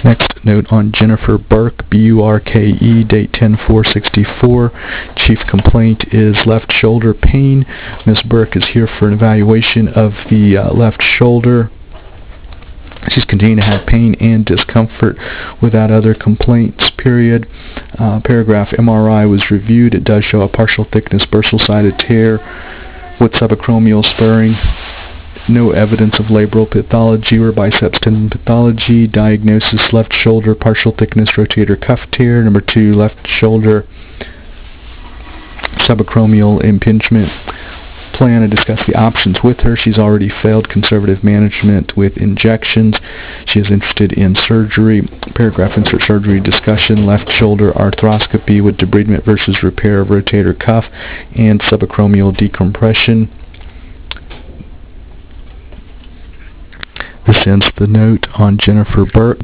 Next, note on Jennifer Burke, B-U-R-K-E, date 10/4/64. Chief complaint is left shoulder pain. Ms. Burke is here for an evaluation of the left shoulder. She's continuing to have pain and discomfort without other complaints, period. Paragraph MRI was reviewed. It does show a partial thickness bursal-sided tear with subacromial spurring. No evidence of labral pathology or biceps tendon pathology. Diagnosis, left shoulder, partial thickness rotator cuff tear. Number 2, left shoulder, subacromial impingement. Plan to discuss the options with her. She's already failed conservative management with injections. She is interested in surgery. Paragraph insert surgery discussion. Left shoulder arthroscopy with debridement versus repair of rotator cuff and subacromial decompression. This ends the note on Jennifer Burke.